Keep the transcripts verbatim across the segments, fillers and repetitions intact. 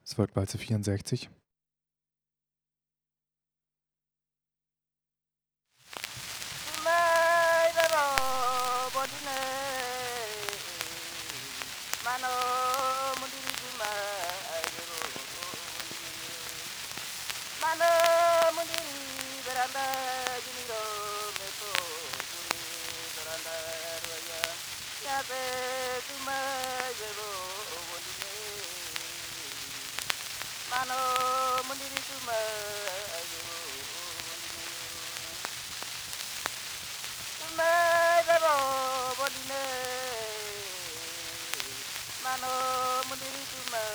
Es folgt Walze vierundsechzig. Mano mundiri tuma tuma bebo bodine mano mundiri tuma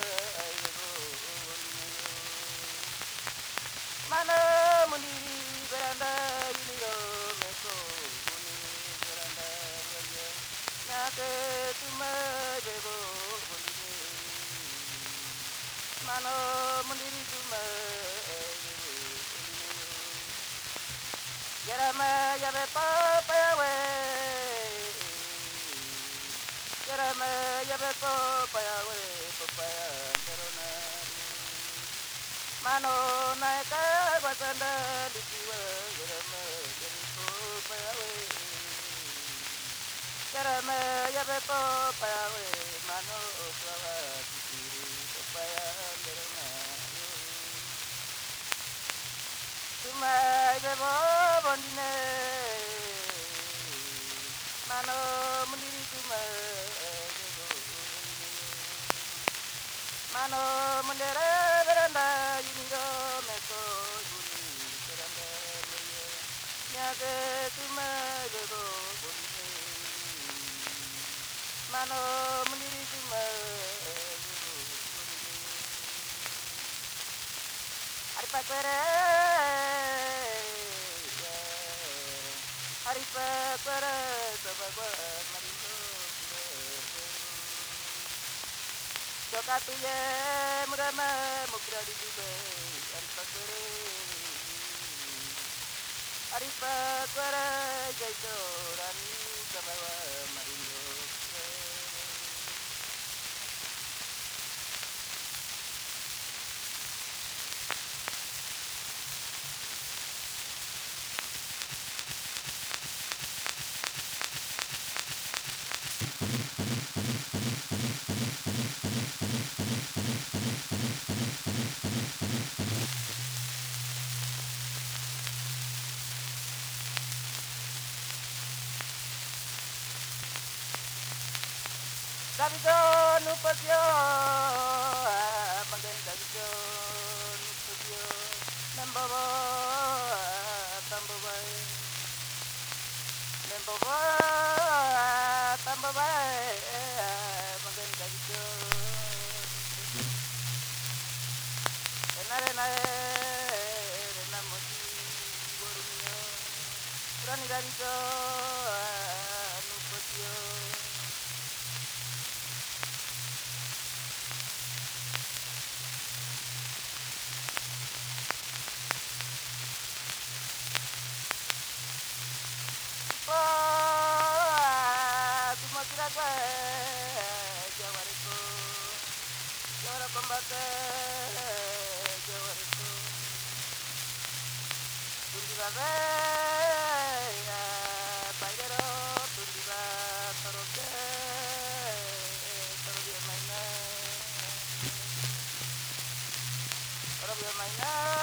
mano mundiri beranda yuniro meko buni beranda raya nyate tuma bebo bodine mano mundiri tuma Yarama yabe papa yawe Yarama yabe papa yawe papa yarona Mano naika basanda dikiwa Yarama yabe papa yawe Yarama yabe papa yawe Mano sawa dikiri papa yarona Tumai bebo bondine Mano mundiri tumai bebo Mano mundere beranda yuniro meko guri beranda loye Nyage tumai bebo bondine Mano mundiri tumai bebo Aripakwere Aripakwere Sabagwa Marindo Jokatuye Murama Mukradi Jube Aripakwere Aripakwere Jaito Rani Sabagwa Marindo Davido nupasyo Magan Davido nupasyo Nambawa tambawai Nambawa tambawai Magan Davido Enare nare Renamoji Warumyo Rani Davido nupasyo Pembate Jawariko Tundibabe Pagero Tundiba Taroke Tarobia Maina Tarobia Maina